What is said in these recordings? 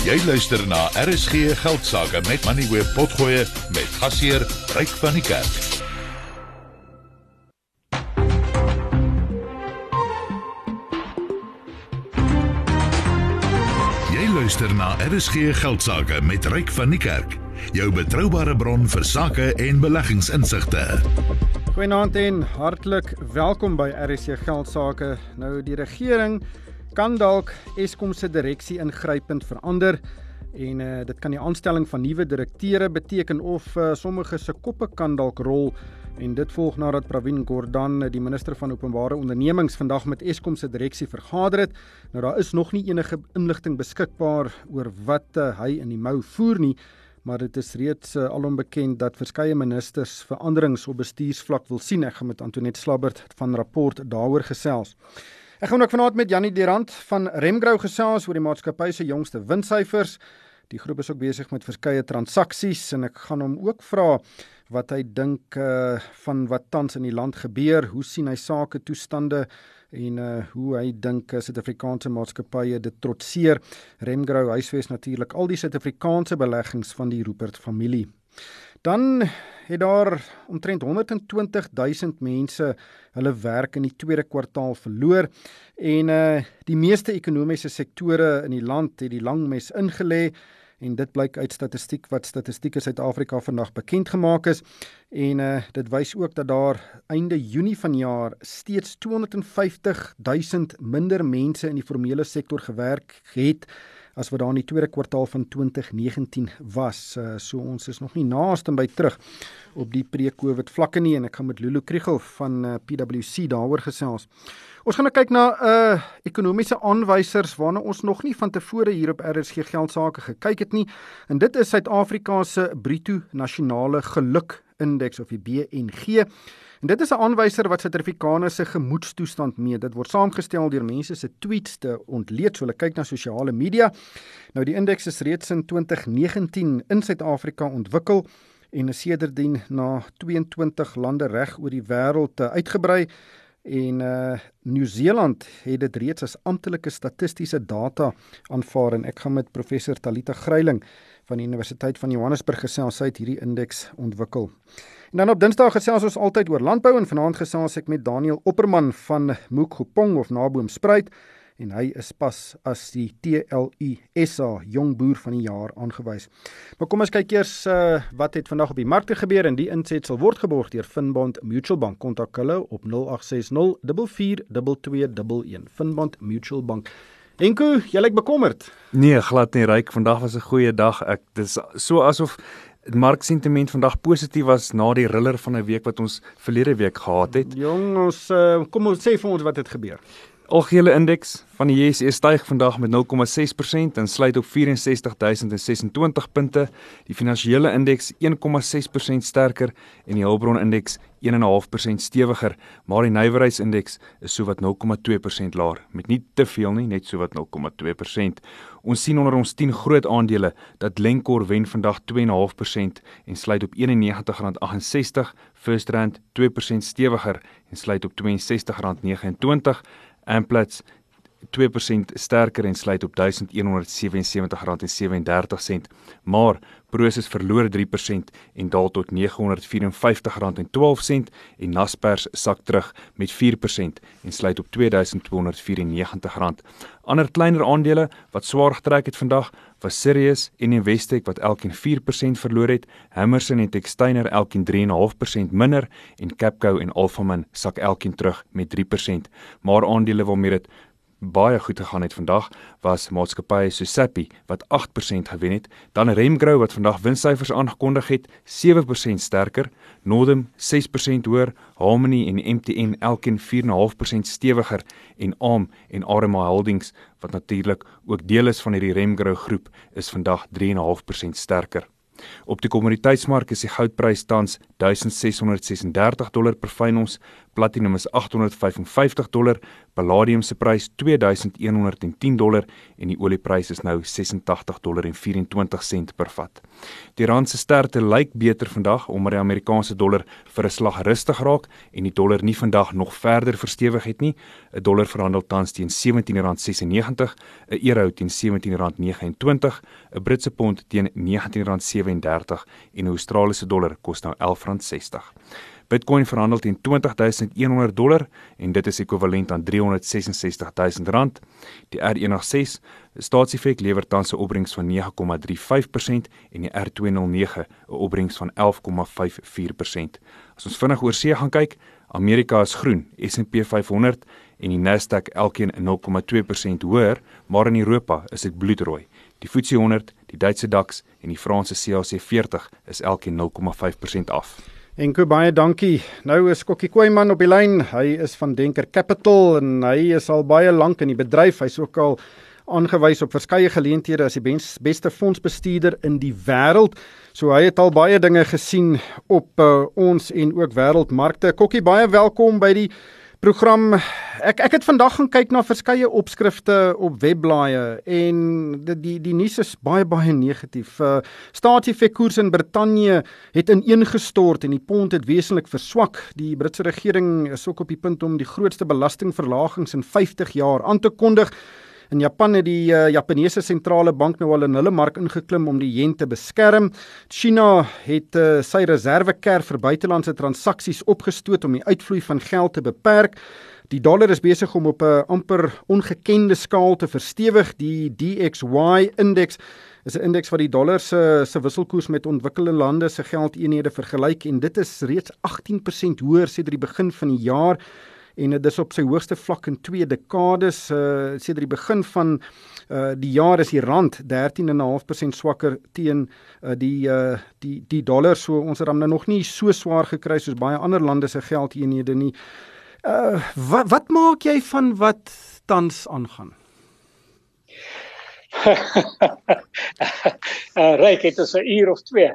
Jy luister na RSG Geldsaake met Moneyweb Potgoe met gasheer Ryk van die Kerk. Jy luister na RSG Geldsaake met Ryk van die Kerk. Jou betroubare bron vir sake en beleggingsinsigte. Goeienaand en hartlik welkom by RSG Geldsaake. Nou die regering kan dalk Eskom se direksie ingrypend verander en dit kan die aanstelling van nuwe direkteure beteken of sommige se koppe kan dalk rol en dit volg nadat Pravin Gordhan, die minister van openbare ondernemings, vandag met Eskom se direksie vergader het. Nou daar is nog nie enige inligting beskikbaar oor wat hy in die mou voer nie, maar dit is reeds alom bekend dat verskeie ministers veranderings op bestuursvlak wil sien. Ek gaan met Antoinette Slabbert van Rapport daaroor gesels. Ek gaan ook vanaand met Jannie Durant van Remgrow gesels oor die maatskappy se jongste winssyfers. Die groep is ook besig met verskeie transaksies en ek gaan hom ook vra wat hy dink van wat tans in die land gebeur, hoe sien hy sake toestande en hoe hy dink Suid-Afrikaanse maatskappye dit trotseer. Remgrow huisves natuurlik al die Suid-Afrikaanse beleggings van die Rupert familie. Dan het daar omtrent 120,000 mense hulle werk in die tweede kwartaal verloor en die meeste ekonomiese sektore in die land het die lang mes ingelê en dit blyk uit statistiek wat Statistiek Suid-Afrika vandag bekend gemaak is en dit wys ook dat daar einde Junie vanjaar steeds 250,000 minder mense in die formele sektor gewerk het as wat daar in die tweede kwartaal van 2019 was. So ons is nog nie naaste by terug op die pre-COVID vlakke nie en ek gaan met Lulu Kriegel van PwC daaroor gesels. Ons gaan kyk na ekonomiese aanwysers waarna ons nog nie van tevore hier op RSG Geldsaake gekyk het nie en dit is Suid-Afrika se bruto nasionale geluk-indeks of die BNG. En dit is 'n aanwyser wat Suid-Afrikaners se gemoedstoestand meet. Dit word saamgestel deur mense se tweets te ontleed, so hulle kyk na sosiale media. Nou die indeks is reeds in 2019 in Suid-Afrika ontwikkel en is sedertdien na 22 lande reg oor die wêreld uitgebrei. En Nieu-Seeland het dit reeds as amptelike statistiese data aanvaar en ek gaan met professor Talita Gryiling van die Universiteit van Johannesburg gesels, sy het hierdie indeks ontwikkel. En dan op Dinsdag gesels ons altyd oor landbou en vanaand gesels ek met Daniel Opperman van Mokgopong of Naboomspruit en hy is pas as die TLU-SA Jong Boer van die Jaar aangewys. Maar kom ons kyk eers wat het vandag op die markte gebeur en die insetsel word geborg deur Finbond Mutual Bank. Kontak hulle op 0860 442211. Finbond Mutual Bank. Enko, jy lyk bekommerd. Nee, glad nie, Ryk. Vandag was 'n goeie dag. Dit is so asof marksentiment vandag positief was na die riller van 'n week wat ons verlede week gehad het. Jong, kom ons sê vir ons wat het gebeur. Algehele indeks van die JSE styg vandag met 0,6% en sluit op 64.026 punte. Die finansiële indeks 1,6% sterker en die hulpbronindeks 1,5% stewiger, maar die nywerheidsindeks is sowat 0,2% laer, met nie te veel nie, net sowat 0,2%. Ons sien onder ons 10 groot aandele dat Glencore wen vandag 2,5% en sluit op R91,68, FirstRand 2% stewiger en sluit op R62,29, Amplats 2% sterker en sluit op R1177,37, maar Prosus verloor 3% en daal tot R954,12 en Naspers sak terug met 4% en sluit op R2294. Ander kleiner aandele wat swaar getrek het vandag was Sirius en Investec wat elkeen 4% verloor het, Hammerson en Textainer elkeen 3,5% minder en Capco en Alphamin sak elkeen terug met 3%. Maar aandele waarmee dit baie goed gegaan het vandag was maatskappye so Sappi wat 8% gewen het, dan Remgrow wat vandag winssyfers aangekondig het 7% sterker, Northam 6% hoër, Harmony en MTN elkeen 4,5% stewiger en ARM en RMA Holdings wat natuurlik ook deel is van hierdie Remgrow groep is vandag 3,5% sterker. Op die kommoditeitsmark is die goudprys tans $1,636 per fyn ons, platinum is $855, palladium se prys $2110 en die olieprys is nou $86.24 per vat. Die rand se sterkte lyk beter vandag omdat die Amerikaanse dollar vir 'n slag rustig raak en die dollar nie vandag nog verder verstewig het nie. 'n Dollar verhandel tans teen R17.96, 'n euro teen R17.29, 'n Britse pond teen R19.37 en 'n Australiese dollar kos nou R11.60. Bitcoin verhandel teen $20,100 en dit is ekwivalent aan R366,000. Die R106 staatseffek lewer tans 'n opbrengs van 9,35% en die R209 'n opbrengs van 11,54%. As ons vinnig oor see gaan kyk, Amerika is groen, S&P 500 en die Nasdaq elkeen 0,2% hoër, maar in Europa is dit bloedrooi. Die FTSE 100, die Duitse DAX en die Franse CAC 40 is elkeen 0,5% af. Enko, baie dankie. Nou is Kokkie Kooiman op die lyn. Hy is van Denker Capital en hy is al baie lank in die bedryf. Hy is ook al aangewys op verskeie geleenthede as die beste fondsbestuurder in die wêreld. So hy het al baie dinge gesien op ons en ook wêreldmarkte. Kokkie, baie welkom by die program. Ek het vandag gaan kyk na verskeie opskrifte op webblaaie en die nuus is baie negatief. Staatseffekkoers in Brittanje het ineengestort en die pond het wesentlik verswak. Die Britse regering is ook op die punt om die grootste belastingverlagings in 50 jaar aan te kondig. In Japan het die Japaneese sentrale bank nou al in hulle mark ingeklim om die yen te beskerm. China het sy reservekerf vir buitelandse transaksies opgestoot om die uitvloei van geld te beperk. Die dollar is besig om op 'n amper ongekende skaal te verstewig. Die DXY-indeks is 'n indeks wat die dollar se wisselkoers met ontwikkelde lande se geldeenhede vergelyk en dit is reeds 18% hoër sedert die begin van die jaar. En dit is op sy hoogste vlak in 2 dekades. Sedert die begin van die jaar is die rand 13,5% swakker teen die dollar. So ons het hom nou nog nie so swaar gekry soos baie ander lande se geldeenhede nie. Wat maak jy van wat tans aangaan? Ryk, het ons 'n uur of 2.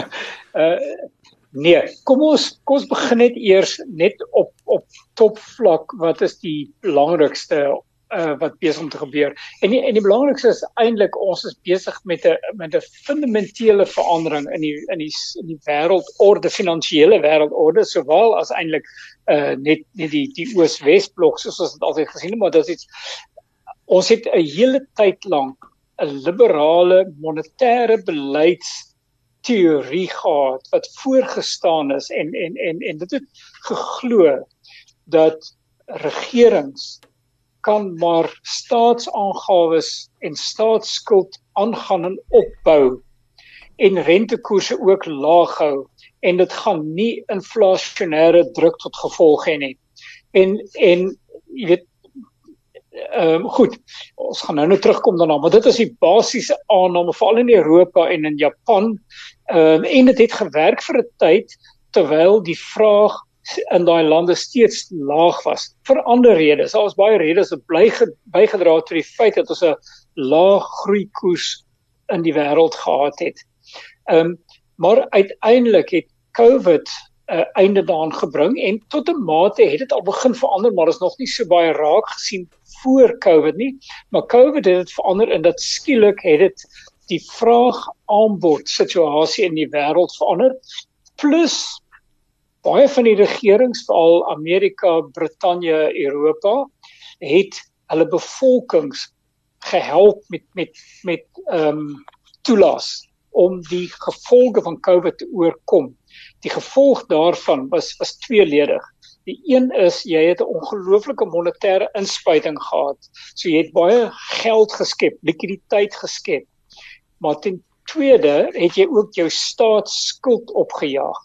Nee, kom ons begin net eers net op topvlak. Wat is die belangrikste wat besig om te gebeur? En die belangrikste is eintlik ons is besig met 'n fundamentele verandering in die wêreldorde, finansiële wêreldorde, sowel as eintlik net die Oos-Wes blok soos ons dit altyd gesien het, maar dit is ons het 'n hele tyd lank 'n liberale monetêre beleidstheorie gehad wat voorgestaan is en dit het geglo dat regerings kan maar staatsaangawes en staatsskuld aangaan en opbou en rentekoerse ook laag hou en dit gaan nie inflasionêre druk tot gevolg hê nie. En jy weet goed, ons gaan nou terugkom daarna, maar dit is die basiese aanname, veral in Europa en in Japan, en dit het gewerk vir 'n tyd, terwyl die vraag in daai lande steeds laag was, vir ander redes. Daar was baie redes wat bygedra tot die feit dat ons 'n laag groeikoers in die wêreld gehad het. Maar uiteindelik het COVID einde daaraan gebring en tot 'n mate het dit al begin verander, maar is nog nie so baie raak gesien voor COVID nie, maar COVID het dit verander en dat skielik het dit die vraag-aanbod situasie in die wêreld verander, plus baie van die regerings, veral Amerika, Brittanje, Europa, het hulle bevolkings gehelp met toelaas om die gevolge van COVID te oorkom. Die gevolg daarvan was tweeledig. Die een is, jy het 'n ongelooflike monetêre inspuiting gehad. So jy het baie geld geskep, likwiditeit geskep. Maar ten tweede het jy ook jou staatsskuld opgejaag.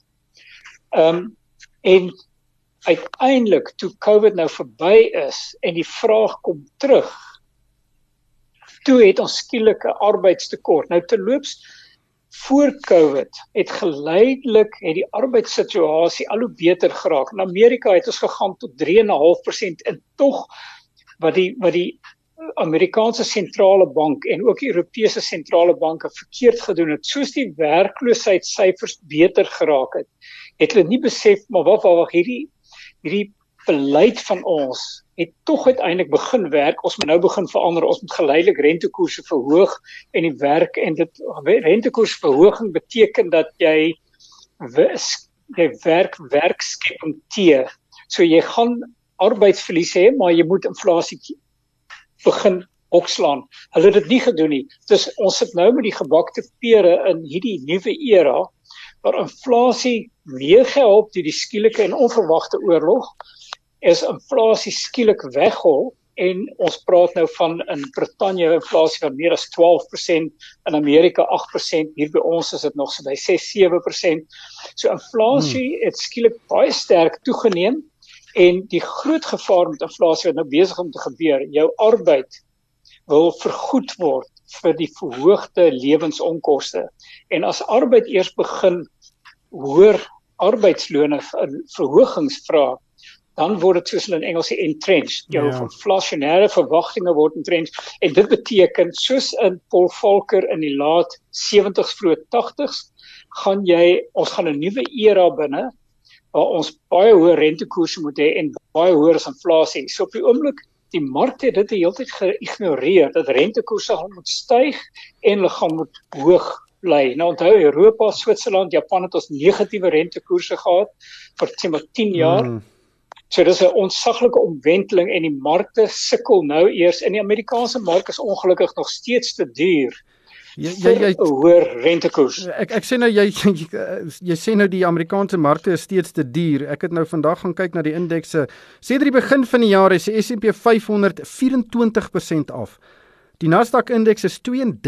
En uiteindelik, toe COVID nou verby is en die vraag kom terug, toe het ons skielik 'n arbeidstekort. Nou terloops, voor COVID het geleidelik die arbeidssituasie al hoe beter geraak. In Amerika het ons gegaan tot 3,5% en tog wat die Amerikaanse sentrale bank en ook die Europese sentrale banke verkeerd gedoen het, soos die werkloosheidssyfers beter geraak het hulle nie besef, maar wag, hierdie beleid van ons het tog uiteindelik begin werk. Ons moet nou begin verander. Ons moet geleidelik rentekoerse verhoog en die werk en dit rentekoersverhoging beteken dat jy werkskepping teer. So jy gaan arbeidsverlies hê, maar jy moet inflasie begin okslaan. Hulle het dit nie gedoen nie. Dus ons sit nou met die gebakte pere in hierdie nuwe era waar inflasie meegehelp deur die skielike en onverwagte oorlog is inflasie skielik weghol en ons praat nou van in Brittanje inflasie van meer as 12%, in Amerika 8%, hier by ons is dit nog so by 6-7%. So inflasie het skielik baie sterk toegeneem en die groot gevaar met inflasie wat nou besig om te gebeur, jou arbeid wil vergoed word vir die verhoogde lewensonkoste. En as arbeid eers begin hoër arbeidslone verhogings vra, dan word dit soos hulle in Engels sê entrenched. Jou inflasionêre verwagtinge word entrenched en dit beteken soos in Paul Volcker in die laat 70s vroeg 80s ons gaan 'n nuwe era binne waar ons baie hoë rentekoerse moet hê en baie hoër as inflasie. So op die oomblik die markte het dit die hele tyd geïgnoreer dat rentekoerse gaan moet styg en hulle gaan moet hoog bly. Nou onthou Europa, Switserland, Japan het ons negatiewe rentekoerse gehad vir sê maar 10 jaar. So dis 'n ontsaglike omwenteling en die markte sukkel nou eers en die Amerikaanse mark is ongelukkig nog steeds te duur. Jy hoër rentekoers. Ek sê nou jy sê nou die Amerikaanse markte is steeds te duur. Ek het nou vandag gaan kyk na die indekse. Sedert die begin van die jaar is die S&P 500 24% af. Die Nasdaq indeks is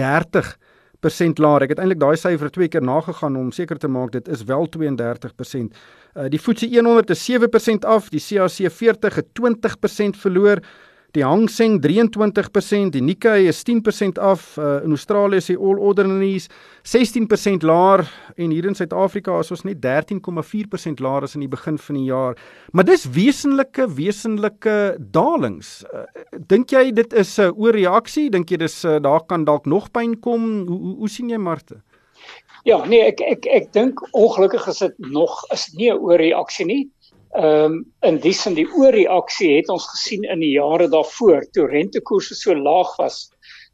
32% laer. Ek het eintlik daai syfer 2 keer nagegaan om seker te maak dit is wel 32%. Die FTSE 100 is 7% af, die CAC 40 het 20% verloor. Die Hang Seng 23%, die Nikkei is 10% af, in Australië is die All Ordinaries 16% laer en hier in Suid-Afrika is ons net 13,4% laer as in die begin van die jaar. Maar dis wesenlike dalings. Dink jy dit is 'n oorreaksie? Dink jy daar kan dalk nog pyn kom? Hoe sien jy markte? Ja, nee, ek dink ongelukkig is dit nie 'n oorreaksie nie. In die sin die oorreaksie het ons gesien in die jare daarvoor toe rentekoerse so laag was.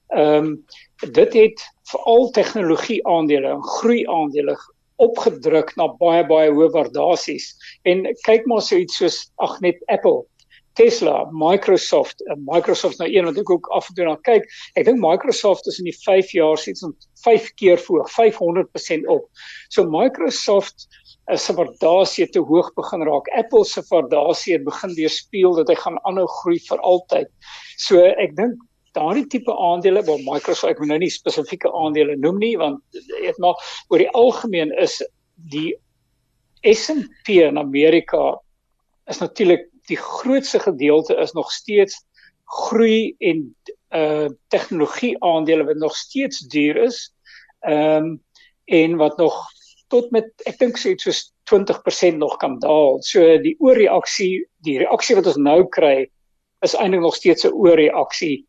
Dit het veral tegnologie-aandele en groei-aandele opgedruk na baie hoë waardasies. En kyk maar so iets soos net Apple, Tesla, Microsoft nou een wat ek ook af en toe na kyk. Ek dink Microsoft is in die 5 jaar iets om 5 keer verhoog, 500% op. So Microsoft se waardasie te hoog begin raak. Apple se waardasie het begin weerspieël dat hy gaan aanhou groei vir altyd. So ek dink daardie tipe aandele waar Microsoft, ek moet nou nie spesifieke aandele noem nie, want maar oor die algemeen is die S&P in Amerika is natuurlik die grootste gedeelte is nog steeds groei en tegnologie aandele wat nog steeds duur is en wat nog tot met, ek dink so iets soos 20% nog kan daal. So die oorreaksie, die reaksie wat ons nou kry, is eintlik nog steeds 'n oorreaksie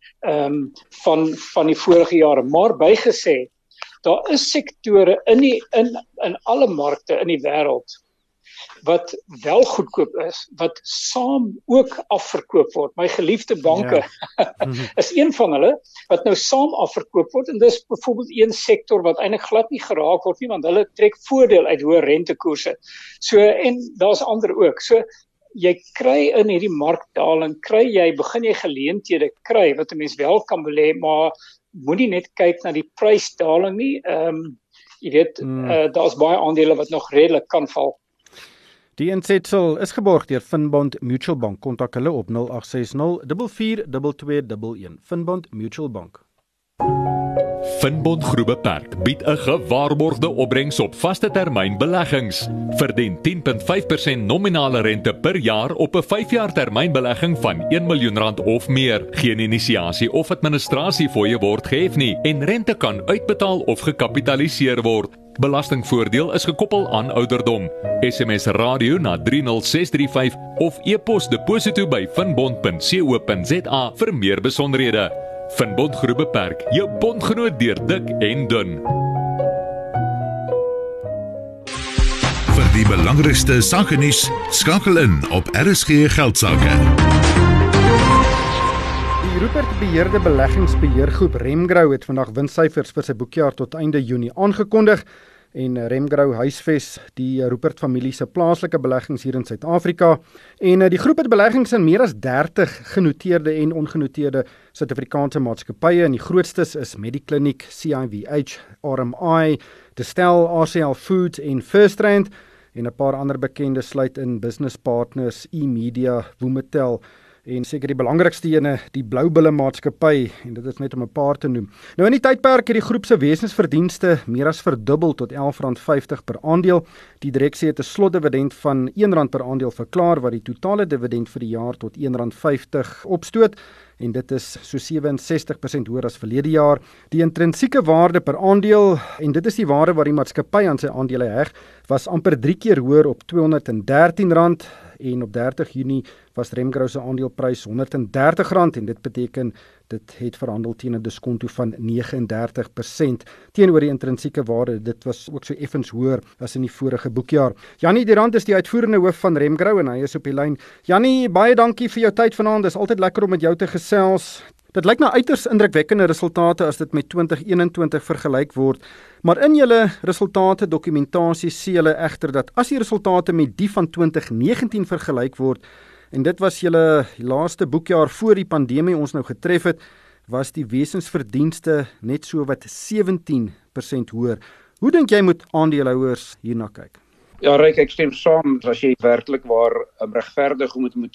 van die vorige jare. Maar bygesê, daar is sektore in alle markte in die wêreld wat wel goedkoop is, wat saam ook afverkoop word. My geliefde banke is een van hulle wat nou saam afverkoop word en dis byvoorbeeld een sektor wat eintlik glad nie geraak word nie want hulle trek voordeel uit hoë rentekoerse. So en daar's ander ook. So jy kry in hierdie markdaling begin jy geleenthede kry wat 'n mens wel kan belê, maar moenie net kyk na die prysdaling nie. Jy weet daar's baie aandele wat nog redelik kan val. Die insetsel is geborg deur Finbond Mutual Bank. Kontak hulle op 0860 442211. Finbond Mutual Bank. Finbond Groep Beperk bied 'n gewaarborgde opbrengs op vaste termyn beleggings. Verdien 10.5% nominale rente per jaar op 'n 5-jaar termynbelegging van R1 miljoen of meer. Geen inisiasie of administrasiefooie word gehef nie en rente kan uitbetaal of gekapitaliseer word. Belastingvoordeel is gekoppel aan ouderdom. SMS radio na 30635 of e-pos deposito by finbond.co.za vir meer besonderhede. Finbond Groep Beperk, jou bondgenoot deur dik en dun. Vir Die belangrikste sakenuus skakel in op RSG Geldsaake. Die Rupert beheerde beleggingsbeheergroep Remgrow het vandag winssyfers vir sy boekjaar tot einde Junie aangekondig. En Remgrow huisves die Rupert familie se plaaslike beleggings hier in Suid-Afrika. En die groep het beleggings in meer as 30 genoteerde en ongenoteerde Suid-Afrikaanse maatskappye. En die grootstes is Mediclinic, CIVH, RMI, Distel, RCL Foods en FirstRand. En 'n paar ander bekende sluit in Business Partners, eMedia, Wometel en seker die belangrikste ene, die Bloubulle maatskappy, en dit is net om 'n paar te noem. Nou in die tydperk het die groep se wesensverdienste meer as verdubbel tot R11.50 per aandeel. Die direksie het 'n slotdividend van R1 per aandeel verklaar, wat die totale dividend vir die jaar tot R1.50 opstoot. En dit is so 67% hoër as verlede jaar. Die intrinsieke waarde per aandeel, en dit is die waarde wat die maatskappy aan sy aandele heg, was amper 3 keer hoër op R213 en op 30 Junie was Remgrow se aandeleprys R130 en dit beteken dit het verhandel teen 'n diskonto van 39% teenoor die intrinsieke waarde. Dit was ook so effens hoër as in die vorige boekjaar. Janie Durant is die uitvoerende hoof van Remgrow en hy is op die lyn. Janie, baie dankie vir jou tyd vanaand. Dis altyd lekker om met jou te gesels. Dit lyk na uiters indrukwekkende resultate as dit met 2021 vergelyk word. Maar in julle resultate dokumentasie sê julle egter dat as die resultate met die van 2019 vergelyk word, en dit was julle laaste boekjaar voor die pandemie ons nou getref het, was die wesensverdienste net so wat 17% hoër. Hoe dink jy moet aandeelhouers hierna kyk? Ja, Ryk, ek stem saam, as jy werklik waar regverdig om dit met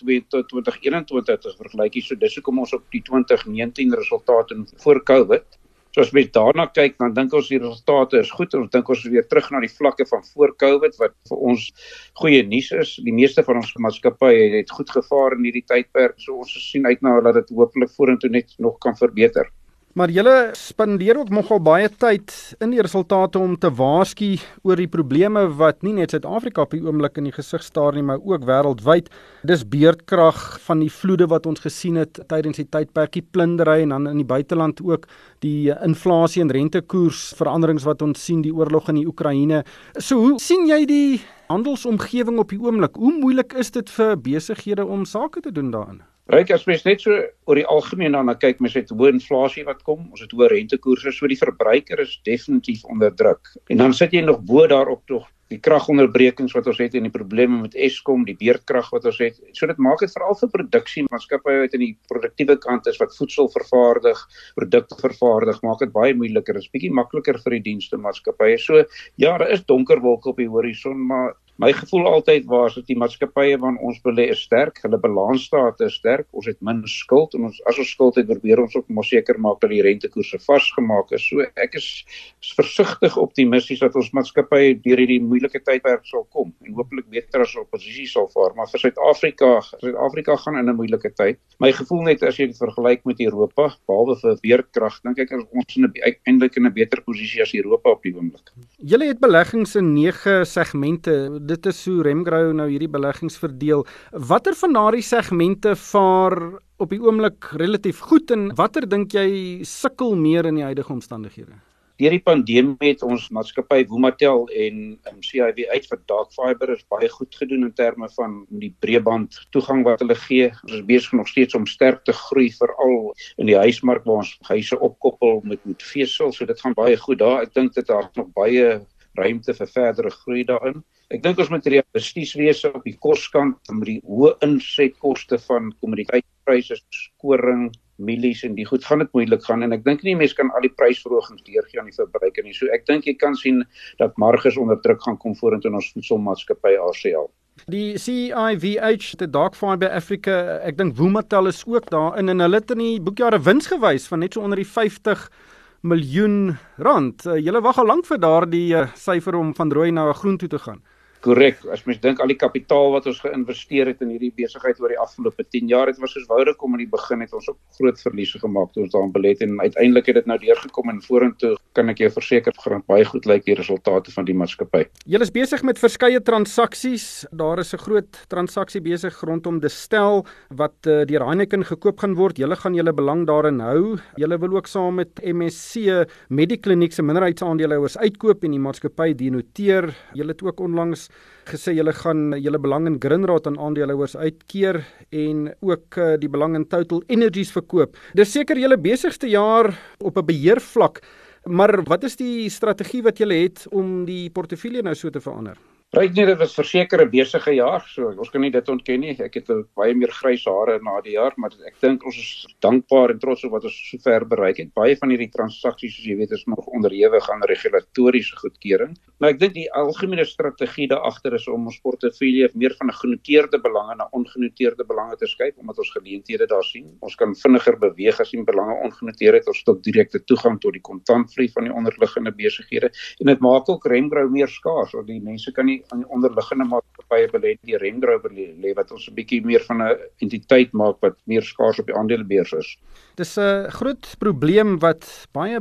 2021 te vergelyk, so dis hoekom ons op die 2019 resultate voor COVID. So as mens daarna kyk, dan dink ons die resultate is goed, en ons dink ons is weer terug na die vlakke van voor COVID, wat vir ons goeie nuus is. Die meeste van ons maatskappye het goed gevaar in hierdie tydperk, so ons sien uit na dat dit hopelik vorentoe net nog kan verbeter. Maar julle spandeer ook nogal baie tyd in die resultate om te waarsku oor die probleme wat nie net Suid-Afrika op die oomblik in die gesig staar nie, maar ook wêreldwyd. Dis beerdkrag van die vloede wat ons gesien het tydens die tydperk, die plundering en dan in die buiteland ook die inflasie en rentekoers veranderings wat ons sien, die oorlog in die Oekraïne. So hoe sien jy die handelsomgewing op die oomblik? Hoe moeilik is dit vir besighede om sake te doen daarin? Ryk, as mens net so oor die algemeen daarna kyk, mens het hoë inflasie wat kom, ons het hoë rentekoerse, so die verbruiker is definitief onder druk. En dan sit jy nog bo daarop tog die kragonderbrekings wat ons het en die probleme met Eskom, die beerdkrag wat ons het. So dit maak dit veral vir produksiemaatskappye wat in die produktiewe kant is, wat voedsel vervaardig, produkte vervaardig, maak dit baie moeiliker. Dit is bietjie makliker vir die dienstemaatskappye. So ja, daar is donker wolke op die horison, maar my gevoel altyd was dat die maatskappye waarin ons belê is sterk, hulle balansstaat is sterk, ons het min skuld en as ons skuld het, probeer ons ook maar seker maak dat die rentekoerse vasgemaak is. So ek is versigtig optimisties dat ons maatskappye deur hierdie moeilike tydperk sal kom en hopelik beter as oppositie sal vaar, maar vir Suid-Afrika gaan in 'n moeilike tyd. My gevoel net as jy dit vergelyk met Europa, behalwe vir beerdkrag, dink ek is ons eintlik in 'n beter posisie as Europa op die oomblik. Julle het beleggings in 9 segmente. Dit is hoe Remgrow nou hierdie beleggings verdeel. Watter van daardie segmente vaar op die oomblik relatief goed en watter dink jy sukkel meer in die huidige omstandighede? Deur die pandemie het ons maatskappy Wometel en CIVH vir dark fiber is baie goed gedoen in terme van die breëband toegang wat hulle gee. Ons is besig nog steeds om sterk te groei, veral in die huismark waar ons huise opkoppel met vesel, so dit gaan baie goed daar. Ek dink dit daar nog baie ruimte vir verdere groei daarin. Ek dink ons moet realisties wees op die koskant met die hoë insetkoste van kommoditeitpryse, koring, mielies en die goed gaan dit moeilik gaan en ek dink nie mense kan al die prysverhogings deurgee aan die verbruiker nie. So ek dink jy kan sien dat marges onder druk gaan kom vorentoe in ons voedselmaatskappy RCL. Die CIVH, die Dark Fiber Africa, ek dink Wometel is ook daarin en hulle het in die boekjare wins gewys van net so onder die 50 miljoen rand. Julle wag al lank vir daardie syfer om van rooi na groen toe te gaan. Korrek, as mens dink al die kapitaal wat ons geïnvesteer het in hierdie besigheid oor die afgelope 10 jaar, het was soos Vodacom in die begin het ons ook groot verliese gemaak toe ons daarin belê het en uiteindelik het dit nou deurgekom en vorentoe kan ek jou verseker gaan baie goed lyk die resultate van die maatskappy. Julle is besig met verskeie transaksies. Daar is 'n groot transaksie besig rondom Distel wat deur Heineken gekoop gaan word. Julle gaan julle belang daarin hou. Julle wil ook saam met MSC Mediclinic se minderheidsaandeelhouers uitkoop en die maatskappy denoteer. Julle het ook onlangs gesê julle gaan julle belang in Grindrod aan aandeelhouers uitkeer en ook die belang in Total Energies verkoop. Dis seker julle besigste jaar op 'n beheervlak, maar wat is die strategie wat julle het om die portefeulje nou so te verander? Ryk nie, dit was verseker 'n besige jaar, so ons kan nie dit ontken nie. Ek het baie meer grys hare na die jaar, maar ek dink ons is dankbaar en trots op wat ons sover bereik het. Baie van hierdie transaksies, soos jy weet, is nog onderhewig aan regulatoriese goedkeuring. Maar ek dink die algemene strategie daar agter is om ons portefeulje meer van 'n genoteerde belange na ongenoteerde belange te skuif, omdat ons geleenthede daar sien. Ons kan vinniger beweeg as die belange ongenoteerd het, ons het direkte toegang tot die kontantvloei van die onderliggende besighede en dit maak ook Remgrow meer skaars, want die mense kan nie aan die onderliggende maatskappye belê, die Remgrow belê wat ons 'n bietjie meer van 'n entiteit maak wat meer skaars op die aandelebeurs is. Dis 'n groot probleem wat baie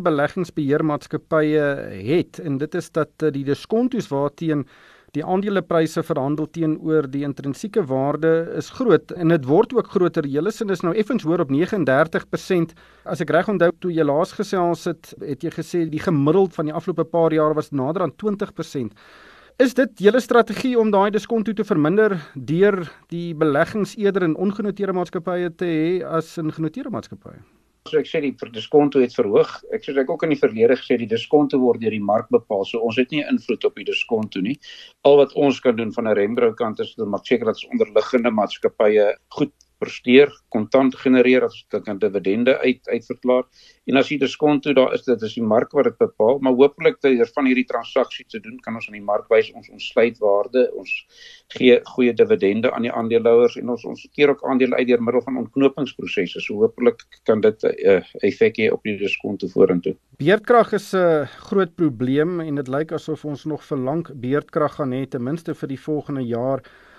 beleggingsbeheermaatskappye het en dit is dat die diskontos waarteen die aandelepryse verhandel teenoor die intrinsieke waarde is groot en dit word ook groter. Julle sin is nou effens hoër op 39%. As ek reg onthou toe jy laas gesels het jy gesê die gemiddeld van die afgelope paar jaar was nader aan 20%. Is dit julle strategie om daai diskonto te verminder deur die beleggings eerder in ongenoteerde maatskappye te hê as in genoteerde maatskappye? So ek sê die diskonto het verhoog. Ek ook in die verlede gesê die diskonto word deur die mark bepaal. So ons het nie invloed op die diskonto nie. Al wat ons kan doen van 'n Remgrow kant is om maak seker dat ons onderliggende maatskappye goed presteer, kontant genereer, as dit kan dividende uitverklaar. En as die diskonto daar is, dit is die mark wat dit bepaal, maar hopelik deur van hierdie transaksies te doen, kan ons aan die mark wys ons sluitwaarde, ons gee goeie dividende aan die aandeelhouers en ons keer ook aandele uit deur middel van ontknopingsprosesse. So hopelik kan dit 'n effek hê op die diskonto vorentoe. Beerdkrag is 'n groot probleem en dit lyk asof ons nog vir lank beerdkrag gaan hê, ten minste vir die volgende jaar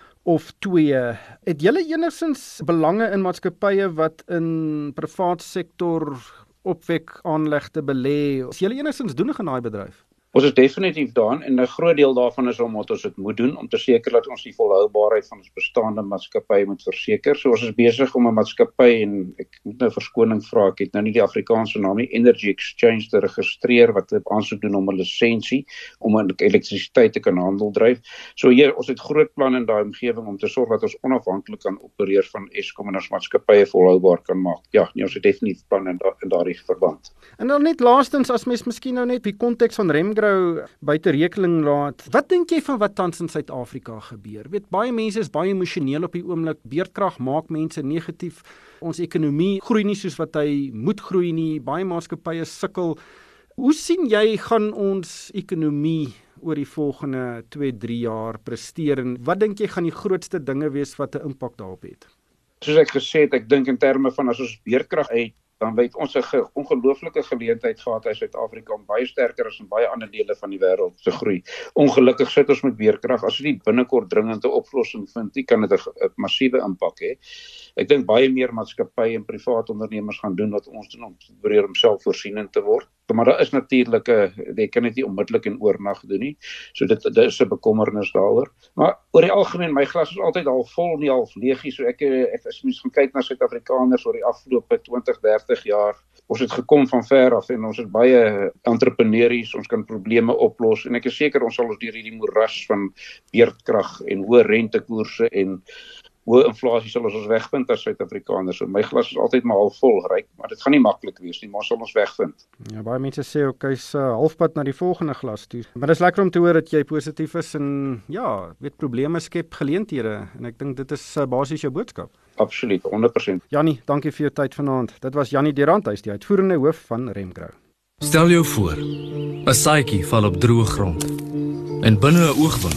of 2. Het julle enigstens belange in maatskappye wat in privaat sektor opwek aanlegte belê? Is julle enigstens doenig in daai bedryf? Ons is definitief daarin en 'n groot deel daarvan is omdat ons dit moet doen om te seker dat ons die volhoubaarheid van ons bestaande maatskappye moet verseker. So ons is besig om 'n maatskappy en ek moet nou verskoning vra, ek het nou nie die Afrikaanse naam nie, Energy Exchange te registreer wat 'n aansoek doen om 'n lisensie om elektrisiteit te kan handel dryf. So hier ons het groot planne in daai omgewing om te sorg dat ons onafhanklik kan opereer van Eskom en ons maatskappye volhoubaar kan maak. Ja, nee, ons het definitief planne in daardie verband. En dan net laastens as mens miskien nou net die konteks van Remgrow buite rekening laat. Wat dink jy van wat tans in Suid-Afrika gebeur? Weet, baie mense is baie emosioneel op die oomblik. Beerdkrag maak mense negatief. Ons ekonomie groei nie soos wat hy moet groei nie. Baie maatskappye sukkel. Hoe sien jy gaan ons ekonomie oor die volgende 2-3 jaar presteer en wat dink jy gaan die grootste dinge wees wat 'n impak daarop het? Soos ek gesê het, ek dink in terme van as ons beerdkrag uit dan het ons 'n ongelooflike geleentheid gehad in Suid-Afrika om baie sterker as in baie ander dele van die wêreld te groei. Ongelukkig sit ons met beerdkrag. As ons nie binnekort dringende oplossing vind nie, kan dit 'n massiewe impak hê. Ek dink baie meer maatskappye en private ondernemers gaan doen wat ons doen om te probeer om selfvoorsienend te word. Maar daar is natuurlik jy kan dit nie onmiddellik en oornag doen nie. So dit is 'n bekommernis daaroor. Maar oor die algemeen, my glas is altyd half vol, nie half leeg nie. So ek as mens gaan kyk na Suid-Afrikaners oor die afgelope 20-30 jaar, ons het gekom van ver af en ons is baie entrepreneurs, ons kan probleme oplos en ek is seker ons sal ons deur hierdie moeras van beerdkrag en hoë rentekoerse en hoë inflasie sal ons wegvind as Suid-Afrikaners. So my glas is altyd maar half vol, ryk, maar dit gaan nie maklik wees nie, maar ons sal ons wegvind. Ja, baie mense sê ook hy's halfpad na die volgende glas toe. Maar dis lekker om te hoor dat jy positief is en ja, weet probleme skep geleenthede en ek dink dit is basies jou boodskap. Absoluut, 100%. Jannie, dankie vir jou tyd vanaand. Dit was Jannie Durant, hy is die uitvoerende hoof van Remgrow. Stel jou voor, 'n saadjie val op droë grond en binne 'n oogwink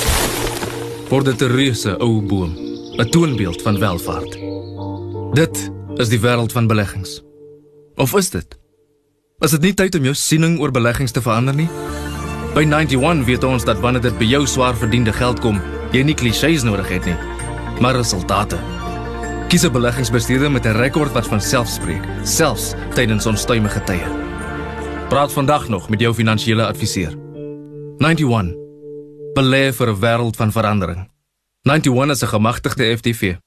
word dit 'n reuse ou boom, 'n toonbeeld van welvaart. Dit is die wêreld van beleggings. Of is dit? Is dit nie tyd om jou siening oor beleggings te verander nie? By 91 weet ons dat wanneer dit by jou swaar verdiende geld kom, jy nie klisjées nodig het nie, maar resultate. Kies 'n beleggingsbestuurder met 'n rekord wat van self spreek, selfs tydens onstuimige tye. Praat vandag nog met jou finansiële adviseur. 91. Belê vir 'n wêreld van verandering. 91 is 'n gemagtigde FTV.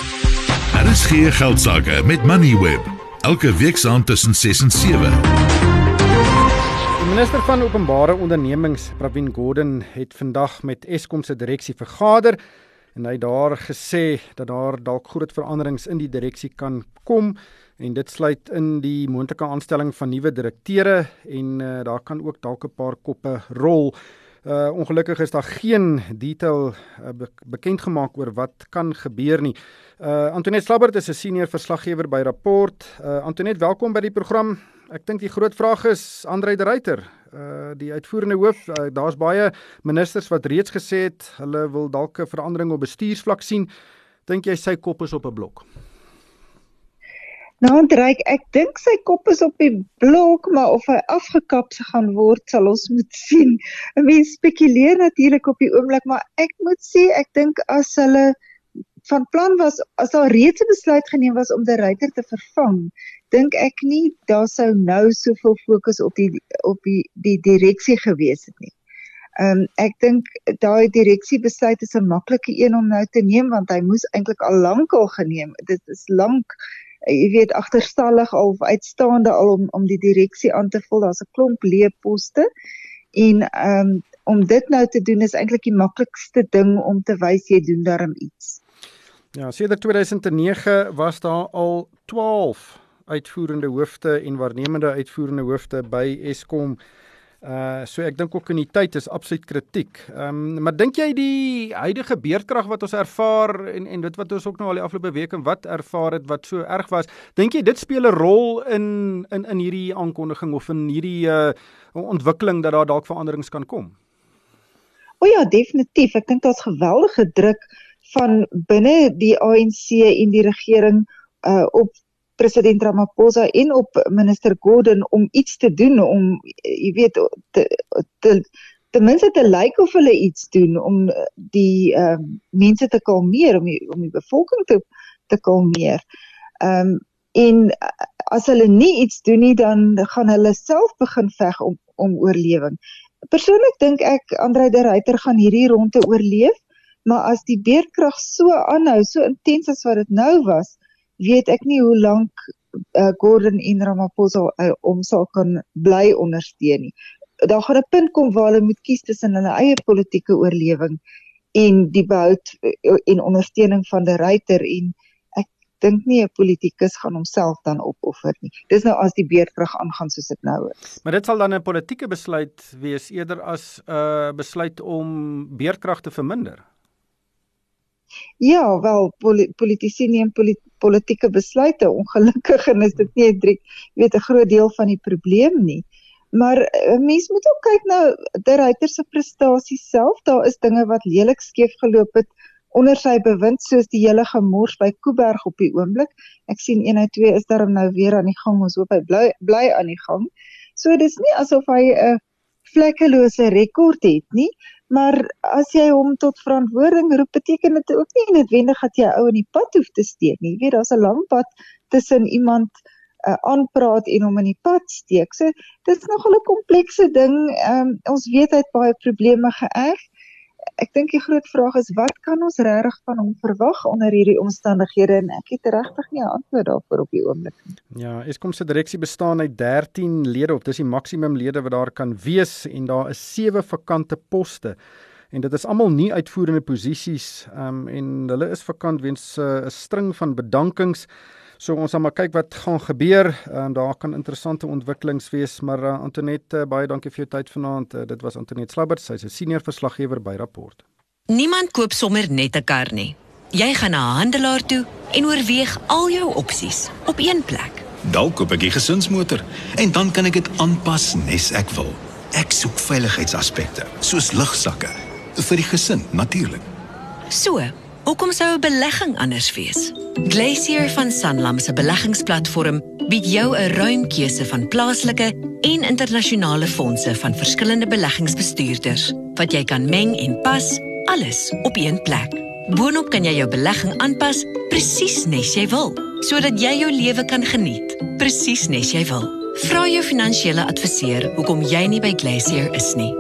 RSG Geldsaake met Moneyweb. Elke week saam tussen 6 en 7. Jy moet Minister van Openbare Ondernemings, Pravin Gordhan, het vandag met Eskom se direksie vergader en hy het daar gesê dat daar dalk groot veranderings in die direksie kan kom en dit sluit in die moontlike aanstelling van nuwe direkteure en daar kan ook dalk 'n paar koppe rol. Ongelukkig is daar geen detail bekend gemaak oor wat kan gebeur nie. Antoinette Slabbert is 'n senior verslaggewer by Rapport. Antoinette, welkom by die program. Ek dink die groot vraag is André de Ruyter, die uitvoerende hoof. Daar's baie ministers wat reeds gesê het hulle wil dalk 'n verandering op bestuursvlak sien. Dink jy sy kop is op 'n blok? Nou, André, ek dink sy kop is op die blok, maar of hy afgekap gaan word, sal ons moet sien. 'n Mens spekuleer natuurlik op die oomblik, maar ek moet sê, ek dink as hulle van plan was, as daar reeds 'n besluit geneem was om de Ruyter te vervang, dink ek nie daar sou nou soveel fokus op die direksie gewees het nie. Ek dink daai direksiebesluit is 'n maklike een om nou te neem, want hy moes eintlik al lank al geneem. Dit is lank, jy weet, agterstallig al of uitstaande al om die direksie aan te vul. Daar's 'n klomp leë poste en om dit nou te doen is eintlik die maklikste ding om te wys jy doen daarom iets. Ja, sedert 2009 was daar al 12 uitvoerende hoofde en waarnemende uitvoerende hoofde by Eskom. So ek dink ook in die tyd is absoluut kritiek. Maar dink jy die huidige beerdkrag wat ons ervaar en dit wat ons ook nou al die afgelope week en wat ervaar het wat so erg was, dink jy dit speel 'n rol in hierdie aankondiging of in hierdie ontwikkeling dat daar dalk veranderings kan kom? O ja, definitief. Ek dink daar's geweldige druk van binne die ANC en die regering op president Ramaphosa en op minister Gordhan om iets te doen, om, jy weet, ten minste te lyk of hulle iets doen, om die mense te kalmeer, om die bevolking te kalmeer. En as hulle nie iets doen nie, dan gaan hulle self begin veg om oorlewing. Persoonlik dink ek, André de Ruyter gaan hierdie ronde oorleef, maar as die beerdkrag so aanhou, so intens as wat dit nou was, weet ek nie hoe lank Gordhan en Ramaphosa om sal kan bly ondersteun nie. Daar gaan 'n punt kom waar hulle moet kies tussen hulle eie politieke oorlewing en die behoud en ondersteuning van de Ruyter, en ek dink nie 'n politikus gaan homself dan opoffer nie. Dis nou as die beerdkrag aangaan soos dit nou is. Maar dit sal dan 'n politieke besluit wees eerder as 'n besluit om beerdkrag te verminder. Ja, wel, politici neem politieke besluite, ongelukkig, en is dit nie 'n groot deel van die probleem nie. Maar mens moet ook kyk na de Ruyter se prestasies self. Daar is dinge wat lelik skeef geloop het onder sy bewind, soos die hele gemors by Kuiberg op die oomblik. Ek sien 1 uit 2 is daarom nou weer aan die gang, ons hoop hy bly aan die gang. So dis nie asof hy 'n vlekkelose rekord het nie, maar as jy hom tot verantwoording roep, beteken dit ook nie noodwendig dat jy ou in die pad hoef te steek nie. Jy weet, daar's 'n lang pad tussen iemand aanpraat en hom in die pad steek. So dit is nogal 'n komplekse ding. Ons weet hy het baie probleme geërf. Ek dink die groot vraag is, wat kan ons regtig van hom verwag onder hierdie omstandighede, en ek het regtig nie 'n antwoord daarvoor op die oomblik nie. Ja, Eskom se direksie bestaan uit 13 lede, of dis die maksimum lede wat daar kan wees, en daar is 7 vakante poste. En dit is almal nie uitvoerende posisies, en hulle is vakant weens 'n string van bedankings. So ons sal maar kyk wat gaan gebeur. Daar kan interessante ontwikkelings wees, maar Antoinette, baie dankie vir jou tyd vanaand. Dit was Antoinette Slabbert, sy is 'n senior verslaggewer by Rapport. Niemand koop sommer net 'n kar nie. Jy gaan na 'n handelaar toe en oorweeg al jou opsies op een plek. Dalk koop ek die gesinsmotor en dan kan ek dit aanpas nes ek wil. Ek soek veiligheidsaspekte, soos lugsakke vir die gesin natuurlik. So, hoekom sou 'n belegging anders wees? Glacier van Sanlam se beleggingsplatform bied jou 'n ruim keuse van plaaslike en internasionale fondse van verskillende beleggingsbestuurders, wat jy kan meng en pas, alles op een plek. Boonop kan jy jou belegging aanpas presies nes jy wil, sodat jy jou lewe kan geniet, presies nes jy wil. Vra jou finansiële adviseur hoekom jy nie by Glacier is nie.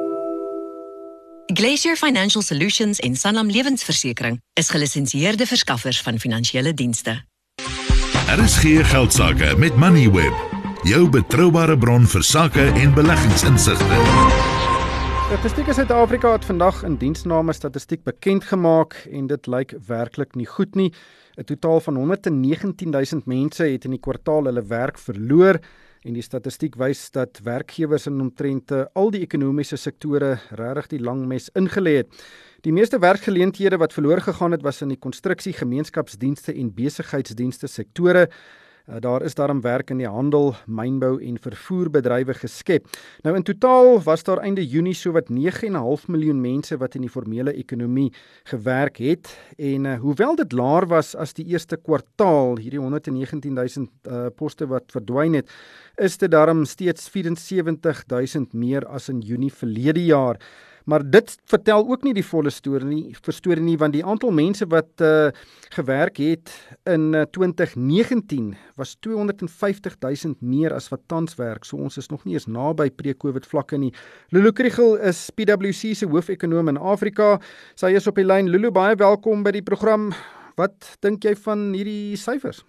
Glacier Financial Solutions en Sanlam Lewensversekering is gelisensieerde verskaffers van finansiële dienste. RSG Geldsaake met Moneyweb. jou betroubare bron vir sake en beleggingsinsigte. Statistiek Suid-Afrika het vandag 'n diensname statistiek bekend gemaak en dit lyk werklik nie goed nie. 'n Totaal van 119.000 mense het in die kwartaal hulle werk verloor en die statistiek wys dat werkgewers in omtrent al die ekonomiese sektore regtig die lang mes ingelê het. Die meeste werkgeleenthede wat verloor gegaan het was in die konstruksie, gemeenskapsdienste en besigheidsdienste sektore. Daar is daarom werk in die handel, mynbou en vervoerbedrywe geskep. Nou in totaal was daar einde Junie sowat 9,5 miljoen mense wat in die formele ekonomie gewerk het en hoewel dit laer was as die eerste kwartaal, hierdie 119.000 poste wat verdwyn het, is dit daarom steeds 74.000 meer as in Junie verlede jaar. Maar dit vertel ook nie die volle storie nie, want die aantal mense wat gewerk het in 2019 was 250.000 meer as wat tans werk. So ons is nog nie eens naby pre-COVID vlakke nie. Lulu Kriel is PwC se hoofekonoom in Afrika. Sy is op die lyn. Lulu, baie welkom by die program. Wat dink jy van hierdie syfers?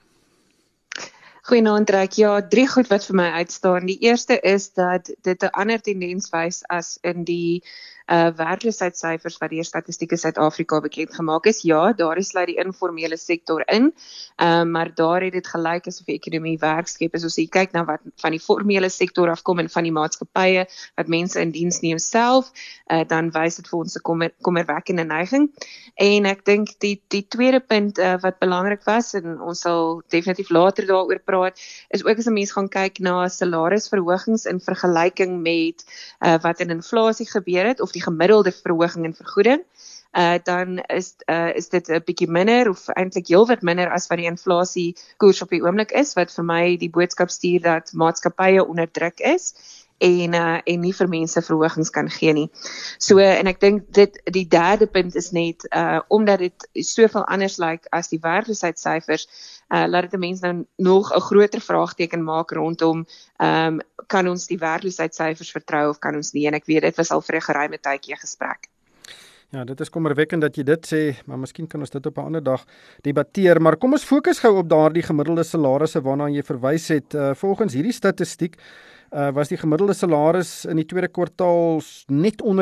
Goeienaand Ryk. Ja, 3 goed wat vir my uitstaan. Die eerste is dat dit 'n ander tendens wys as in die werkloosheidssyfers wat deur Statistiek Suid-Afrika bekend gemaak is. Ja, daar sluit die informele sektor in, maar daar het dit gelyk asof die ekonomie werk skep. As ons hier kyk na wat van die formele sektor afkom en van die maatskappye wat mense in diens neem self, dan wys dit vir ons 'n kommerwekkende neiging. En ek dink die tweede punt wat belangrik was, en ons sal definitief later daaroor praat, is ook as 'n mens gaan kyk na salarisverhogings in vergelyking met wat in inflasie gebeur het, of die gemiddelde verhoging in vergoeding, dan is dit 'n bietjie minder, of eintlik heelwat minder as wat die inflasie koers op die oomblik is, wat vir my die boodskap stuur dat maatskappye onder druk is en nie vir mense verhogings kan gee nie. So, en ek dink die derde punt is net, omdat dit soveel anders lyk as die werkloosheidssyfers, laat dit 'n mens nou nog 'n groter vraagteken maak rondom, kan ons die werkloosheidssyfers vertrou of kan ons nie? En ek weet dit was al vir 'n geruime tydjie gesprek. Ja, dit is kommerwekkend dat jy dit sê, maar miskien kan ons dit op 'n ander dag debatteer. Maar kom ons fokus gou op daardie gemiddelde salarisse waarna jy verwys het. Volgens hierdie statistiek was die gemiddelde salaris in die tweede kwartaal net onder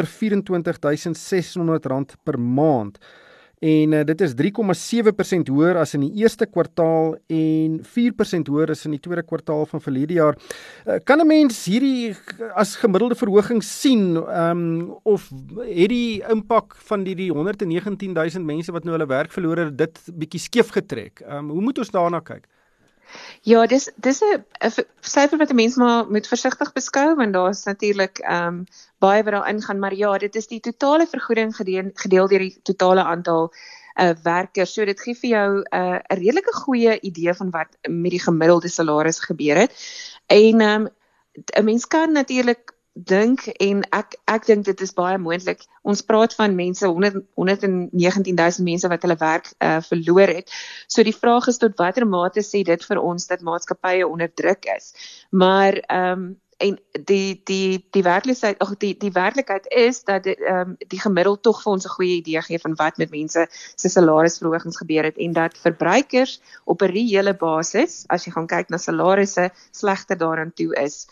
R24.600 per maand. En dit is 3,7% hoër as in die eerste kwartaal en 4% hoër as in die tweede kwartaal van verlede jaar. Kan 'n mens hierdie as gemiddelde verhoging sien, of het die impak van die 119.000 mense wat nou hulle werk verloor het, dit bietjie skeef getrek? Hoe moet ons daarna kyk? Ja, dis 'n syfer wat 'n mens maar moet versigtig beskou, want daar is natuurlik baie wat daar ingaan, maar ja, dit is die totale vergoeding gedeel deur die totale aantal werkers. So dit gee vir jou 'n redelike goeie idee van wat met die gemiddelde salaris gebeur het. En 'n mens kan natuurlik dink, en ek dink dit is baie moontlik. Ons praat van mense, 119.000 mense wat hulle werk verloor het. So die vraag is, tot watter mate sê dit vir ons dat maatskappye onder druk is. Maar en die werklikheid, die werklikheid is dat die gemiddeld tog vir ons 'n goeie idee gee van wat met mense se salarisverhogings gebeur het, en dat verbruikers op 'n reële basis, as jy gaan kyk na salarisse, slegter daaraan toe is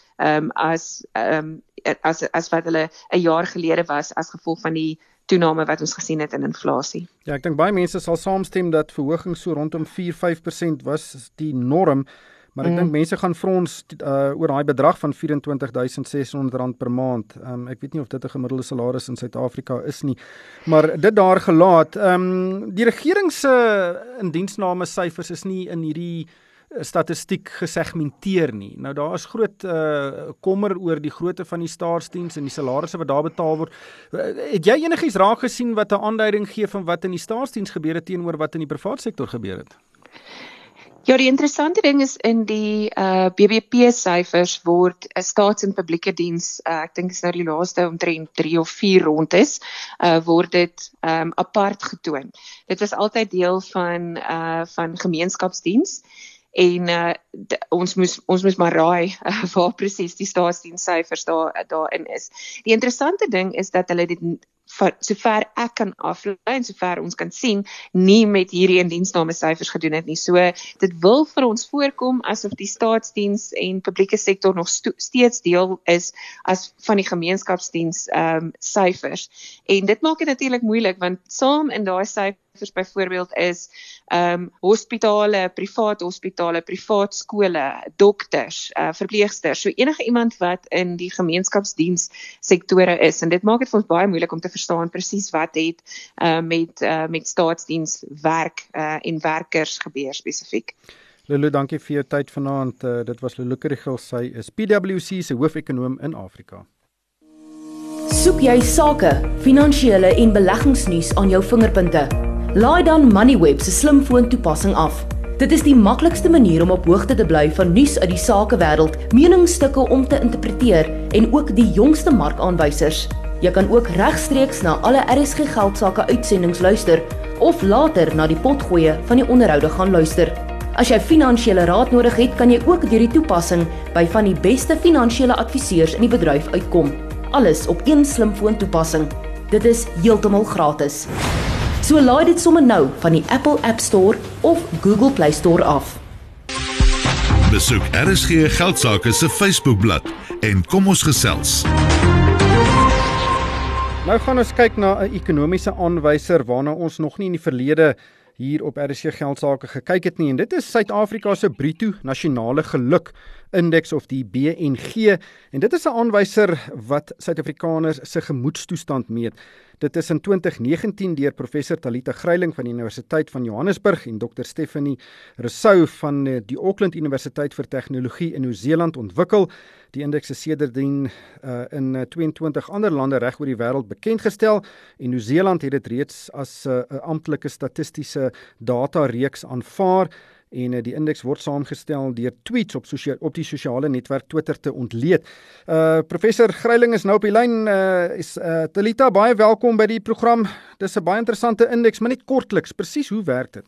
as wat hulle 'n jaar gelede was as gevolg van die toename wat ons gesien het in inflasie. Ja, ek dink baie mense sal saamstem dat verhogings so rondom 4-5% was die norm, maar ek dink mense gaan frons oor daai bedrag van R24.600 per maand. Ek weet nie of dit 'n gemiddelde salaris in Suid-Afrika is nie, maar dit daar gelaat. Die regering se indiensname syfers is nie in hierdie statistiek gesegmenteer nie. Nou daar is groot kommer oor die grootte van die staatsdiens en die salarisse wat daar betaal word. Het jy enigiets raak gesien wat 'n aanduiding gee van wat in die staatsdiens gebeur het teenoor wat in die privaat sektor gebeur het? Ja, die interessante ding is in die BBP-syfers word 'n staats- en publieke diens, ek dink is nou die laaste omtrent 3 of 4 rondes, word dit apart getoon. Dit was altyd deel van gemeenskapsdiens. En ons moes maar raai waar presies die staatsdienssyfers daarin is. Die interessante ding is dat hulle dit sover ek kan aflei en sover ons kan sien, nie met hierdie indiensname syfers gedoen het nie. So, dit wil vir ons voorkom asof die staatsdiens en publieke sektor nog steeds deel is as van die gemeenskapsdiens syfers. En dit maak dit natuurlik moeilik, want saam in daai syfers byvoorbeeld is hospitale, privaat skole, dokters, verpleegsters, so enige iemand wat in die gemeenskapsdienssektore is, en dit maak dit vir ons baie moeilik om te verstaan presies wat het met staatsdienswerk en werkers gebeur spesifiek. Lulu, dankie vir jou tyd vanaand. Dit was Lulu Kriel, sy is PwC se hoofekonoom in Afrika. Soek jy sake, finansiële en beleggingsnuus aan jou vingerpunte? Laai dan Moneyweb se slimfoon toepassing af. Dit is die maklikste manier om op hoogte te bly van nuus uit die sakewêreld, meningsstukke om te interpreteer en ook die jongste markaanwysers. Jy kan ook regstreeks na alle RSG Geldsaake uitsendings luister of later na die potgoeie van die onderhoude gaan luister. As jy finansiële raad nodig het, kan jy ook deur die toepassing by van die beste finansiële adviseurs in die bedryf uitkom. Alles op een slimfoon toepassing. Dit is heeltemal gratis. So laai dit sommer nou van die Apple App Store of Google Play Store af. Besoek RSG Geldsaake se Facebookblad en kom ons gesels. Nou gaan ons kyk na 'n ekonomiese aanwyser waarna ons nog nie in die verlede hier op RSG Geldsaake gekyk het nie, en dit is Suid-Afrika se bruto nasionale geluk indeks of die BNG, en dit is 'n aanwyser wat Suid-Afrikaners se gemoedstoestand meet. Dit is in 2019 deur professor Talita Greyling van die Universiteit van Johannesburg en Dr. Stephanie Rousseau van die Auckland Universiteit vir Tegnologie in Nieu-Seeland ontwikkel. Die indeks is sedertdien in 22 ander lande reg oor die wêreld bekend gestel, en Nieu-Seeland het dit reeds as 'n amptelike statistiese datareeks aanvaar. En die indeks word saamgestel deur tweets op die sosiale netwerk Twitter te ontleed. Professor Greyling is nou op die lyn. Talita, baie welkom by die program. Dis 'n baie interessante indeks, maar net kortliks, presies hoe werk dit?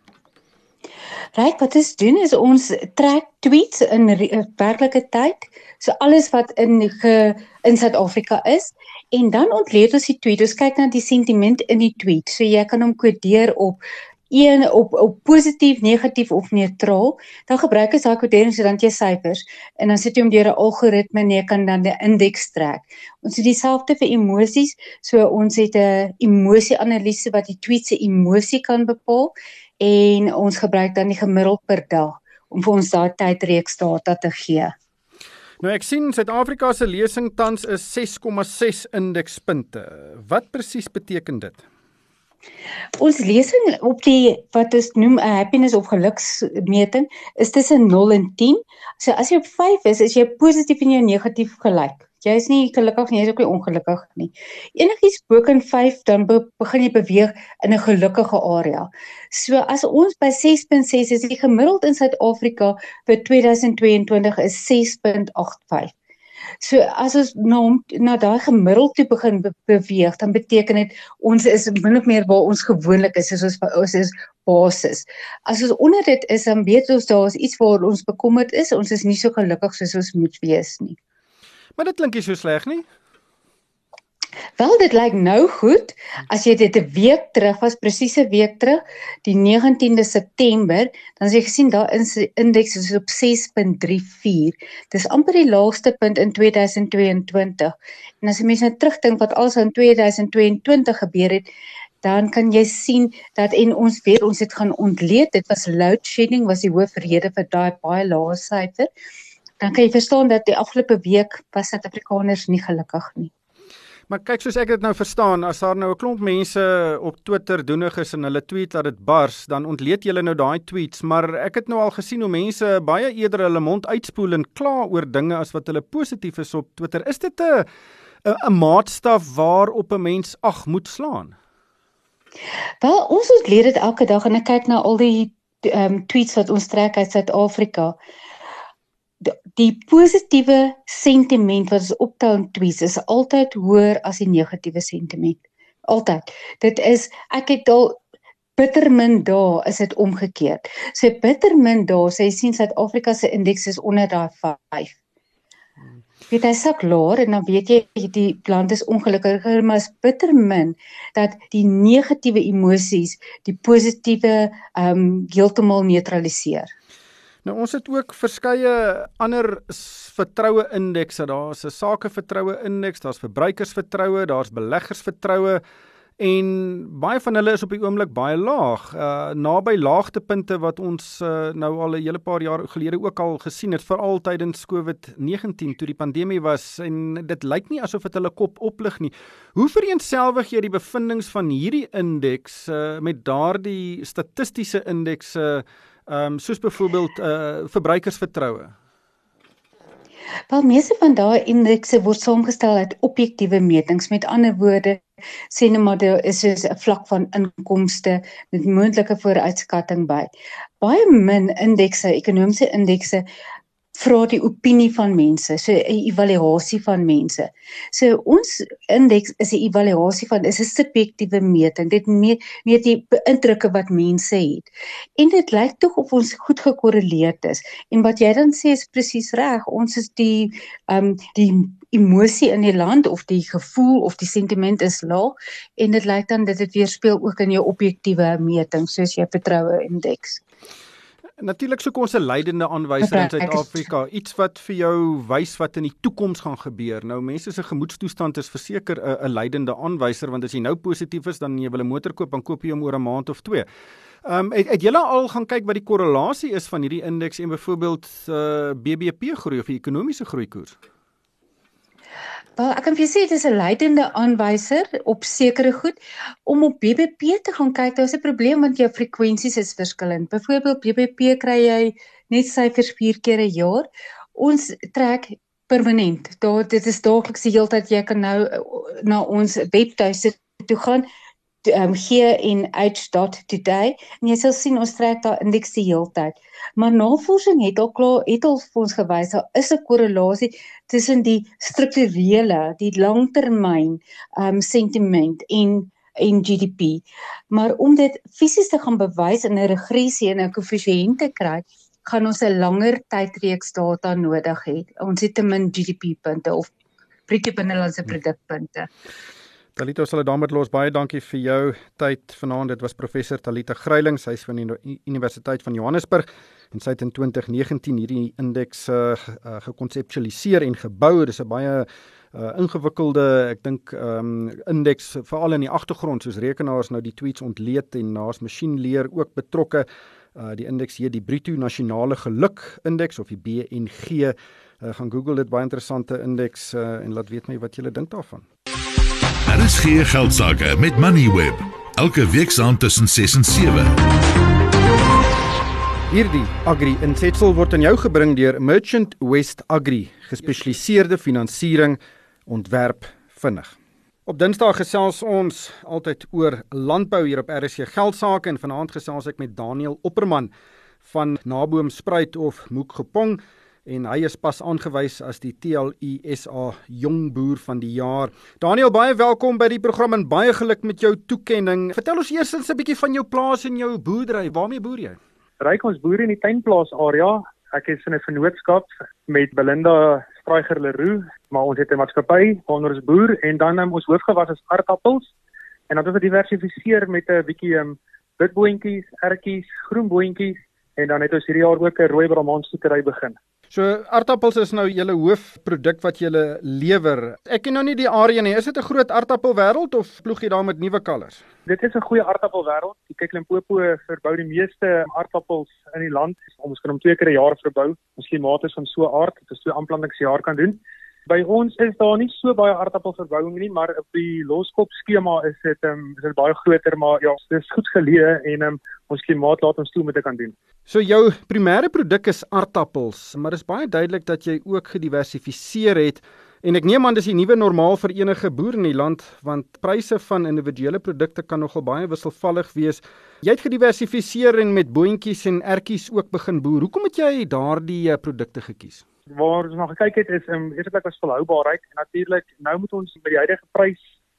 Right, wat ons doen is ons trek tweets in werklike tyd, so alles wat in Suid-Afrika is, en dan ontleed ons die tweet. Ons kyk na die sentiment in die tweet, so jy kan hom kodeer op positief, negatief of neutraal. Dan gebruik ons daai kodering sodat jy syfers, en dan sit jy hom deur 'n algoritme en jy kan dan die indeks trek. Ons het dieselfde vir emosies, so ons het 'n emosieanalise wat die tweet se emosie kan bepaal, en ons gebruik dan die gemiddeld per dag om vir ons daai tydreeks data te gee. Nou ek sien Suid-Afrika se lesing tans is 6,6 indekspunte. Wat presies beteken dit? Ons lesing op die wat ons noem 'n happiness of geluksmeting is tussen 0 en 10. So as jy op 5 is jy positief en jy negatief gelyk. Jy is nie gelukkig nie, jy is ook nie ongelukkig nie. Enigiets bo kan 5, dan begin jy beweeg in 'n gelukkige area. So as ons by 6.6 is, die gemiddeld in Suid-Afrika vir 2022 is 6.85. So as ons na daai gemiddeld toe begin beweeg, dan beteken dit ons is min of meer waar ons gewoonlik is, ons is basis. As ons onder dit is, dan weet ons daar is iets waar ons bekommerd is, ons is nie so gelukkig soos ons moet wees nie. Maar dit klink nie so sleg nie. Wel, dit lyk nou goed, as jy dit 'n week terug was, presies 'n week terug, die 19de September, dan as jy gesien daar indeks is op 6.34. Dis amper die laagste punt in 2022. En as jy mens nou terugdink wat alles in 2022 gebeur het, dan kan jy sien dat, en ons weet, ons het gaan ontleed, dit was load shedding, was die hoofrede vir daai baie lae syfer. Dan kan jy verstaan dat die afgelope week was Suid-Afrikaners nie gelukkig nie. Maar kyk, soos ek dit nou verstaan, as daar nou 'n klomp mense op Twitter doenig is en hulle tweet dat dit bars, dan ontleed julle nou daai tweets, maar ek het nou al gesien hoe mense baie eerder hulle mond uitspoel en kla oor dinge as wat hulle positief is op Twitter. Is dit 'n maatstaf waarop 'n mens ag moet slaan? Wel, ons ontleed dit elke dag en ek kyk na al die tweets wat ons trek uit Suid-Afrika. Die positiewe sentiment wat ons optel in tweets is altyd hoër as die negatiewe sentiment. Altyd. Dit is, ek het al bitter min dae is dit omgekeerd. So bitter min dae, so jy sien Suid-Afrika se indeks is onder daai 5. Weet, hy sak laer en dan weet jy die land is ongelukkiger, maar is bitter min dat die negatiewe emosies die positiewe heeltemal neutraliseer. Nou ons het ook verskeie ander vertroue indekse. Daar's 'n sakevertroue indeks, daar's verbruikersvertroue, daar's beleggersvertroue en baie van hulle is op die oomblik baie laag, naby laagtepunte wat ons nou al 'n hele paar jaar gelede ook al gesien het, veral tydens COVID-19 toe die pandemie was, en dit lyk nie asof dit hulle kop oplig nie. Hoe vereenselwig jy die bevindinge van hierdie indeks met daardie statistiese indekse soos byvoorbeeld verbruikersvertroue? Wel, meeste van daai indekse word saamgestel uit objektiewe metings. Met ander woorde, sê nou maar daar is soos 'n vlak van inkomste met moontlike vooruitskatting by. Baie min indekse, ekonomiese indekse, vra die opinie van mense, so 'n evaluasie van mense. So ons indeks is 'n evaluasie van, is 'n subjektiewe meting. Dit meet die indrukke wat mense het. En dit lyk tog of ons goed gekorreleerd is. En wat jy dan sê is presies reg. Ons is die emosie in die land of die gevoel of die sentiment is laag en dit lyk dan dat dit weerspieël ook in jou objektiewe meting soos jou vertroue indeks. Natuurlik soek ons 'n leidende aanwyser in Suid-Afrika, iets wat vir jou wys wat in die toekoms gaan gebeur. Nou mense se gemoedstoestand is verseker 'n leidende aanwyser, want as jy nou positief is dan jy wil 'n motor koop, dan koop jy hom oor 'n maand of 2. Het julle al gaan kyk wat die korrelasie is van hierdie indeks en byvoorbeeld BBP groei of die ekonomiese groeikoers? Wel, ek kan vir jou sê, dit is 'n leidende aanwyser op sekere goed. Om op BBP te gaan kyk, daar is 'n probleem want jou frekwensies is verskillend. Byvoorbeeld BBP kry jy net syfers 4 keer 'n jaar. Ons trek permanent. Dit is daagliks die hele tyd. Jy kan nou na ons webtuiste toe gaan, gnh.today, en jy sal sien ons trek daar indeks die hele tyd. Maar navorsing het al vir ons gewys, daar is 'n korrelasie tussen die strukturele, die langtermyn sentiment en GDP. Maar om dit fisies te gaan bewys in 'n regressie en 'n koëffisiënt te kry, gaan ons 'n langer tydreeks data nodig hê. Ons het te min GDP-punte of bruto binnelandse produkpunte. Talita, sal dit daarmee los. Baie dankie vir jou tyd vanaand. Dit was professor Talita Grylings, sy is van die Universiteit van Johannesburg en sy het in 2019 hierdie indeks gekonseptualiseer en gebou. Dis 'n baie ingewikkelde, ek dink, indeks, veral in die agtergrond, soos rekenaars nou die tweets ontleed en daar's masjienleer ook betrokke. Die indeks hier, die Bruto Nasionale Geluk Indeks of die BNG. Gaan Google dit, baie interessante indeks en laat weet my wat julle dink daarvan. RSG Geldsaake met Moneyweb. Elke week saam tussen 6 en 7. Hierdie Agri-insetsel word aan jou gebring deur Merchant West Agri, gespesialiseerde finansiering, ontwerp vinnig. Op Dinsdag gesels ons altyd oor landbou hier op RSG Geldsaake en vanaand gesels ek met Daniel Opperman van Naboom Spruit of Moekgepong. En hy is pas aangewys as die TLISA Jong Boer van die Jaar. Daniel, baie welkom by die program en baie geluk met jou toekenning. Vertel ons eers 'n bietjie van jou plaas en jou boerdery. Waarmee boer jy? Ryk, ons boer in die tuinplaas area. Ek is in 'n vennootskap met Belinda Straiger-Leroux, maar ons het 'n maatskappy waar ons boer en dan ons hoofgewas is aardappels en dan het ons diversifiseer met 'n bietjie witboontjies, ertjies, groenboontjies en dan het ons hierdie jaar ook 'n rooi brahmaanstoetery begin. So aardappels is nou julle hoofproduk wat julle lewer. Ek ken nou nie die area nie. Is dit 'n groot aardappelwêreld of ploeg jy daar met nuwe kalvers? Dit is 'n goeie aardappelwêreld. Kyk, Limpopo verbou die meeste aardappels in die land. Ons kan hom 2 keer 'n jaar verbou. Ons klimaat is van so 'n aard dat ons 2 aanplantingsjaar kan doen. By ons is daar nie so baie aardappelverbouing nie, maar op die loskop skema is dit baie groter, maar ja, dit is goed geleë en ons klimaat laat ons toe om dit te kan doen. So jou primêre produk is aardappels, maar dit is baie duidelik dat jy ook gediversifiseer het en ek neem aan dis die nuwe normaal vir enige boer in die land, want pryse van individuele produkte kan nogal baie wisselvallig wees. Jy het gediversifiseer en met boontjies en ertjies ook begin boer. Hoekom het jy daardie produkte gekies? Waar ons na gekyk het is eerstens was volhoubaarheid en natuurlik nou moet ons by die huidige prys